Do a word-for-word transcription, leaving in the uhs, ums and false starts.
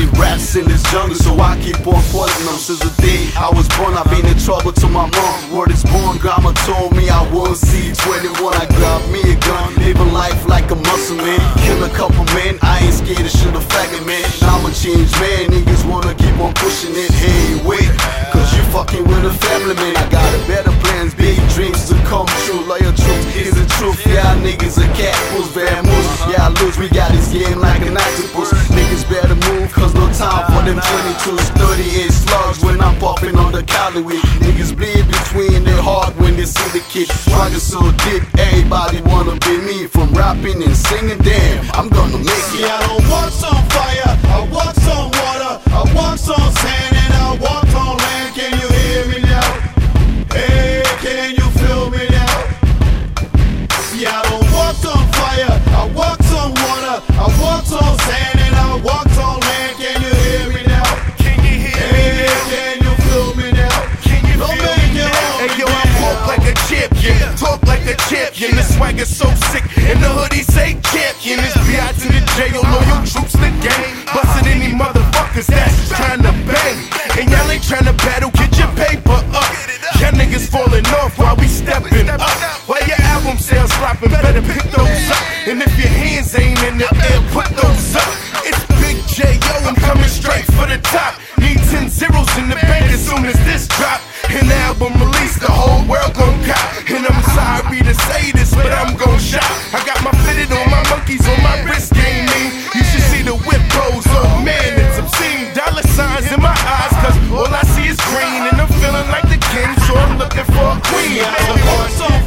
rats in this jungle, so I keep on poisoning them. Since the day I was born, I've been in trouble to my mom. Word is born, grandma told me I won't see twenty-one. I grabbed me a gun, living life like a muscle man. Kill a couple men, I ain't scared to shoot a faggot man. Now I'm a changed man, niggas wanna keep on pushing it. Hey, wait, cause you fucking with a family man. I got a better plans, big dreams to come true. Loyal truth is the truth. Yeah, niggas a cat, puss, bad moves. Yeah, I lose, we got this game like an octopus. Niggas better move, cause no time for them twenty-twos, thirty-eight slugs when I'm popping on the Cali weed. Niggas bleed between their heart when they see the kid struggling so deep. Everybody wanna be me, from rapping and singing. Damn, I'm gonna make it. See, I don't walk on fire, I walk on water, I walk on sand, and I walk on land. Can you hear me now? Hey, can you feel me now? See, I don't walk on fire, I walk on water, I walk on sand, and I walk on land. Can you hear me now? Can you hear me Hey, now? can you feel me now? Can you Don't feel make me it now? on Hey me yo, I now. walk like a champion, talk like a champion. The swagger so sick, and the hoodie say champion. It's B I to the J, yo, loyal troops the game. Bustin' any motherfuckers that's trying to bang. And y'all ain't trying to battle, get your paper up. Y'all niggas falling off while we stepping up. While your album sales dropping, better pick those up. And if your hands ain't in the air, put those up. It's Big J, yo, I'm coming straight for the top. Need ten zeros in the bank as soon as this drop. And the album release, the whole world gon' cop. And I'm sorry to say this, but I'm gon' shop. I got my fitted on, my monkeys on my wrist game mean. You should see the whip pose, oh man, it's obscene. Dollar signs in my eyes, cause all I see is green. And I'm feeling like the king, so I'm looking for a queen. See, I don't walk on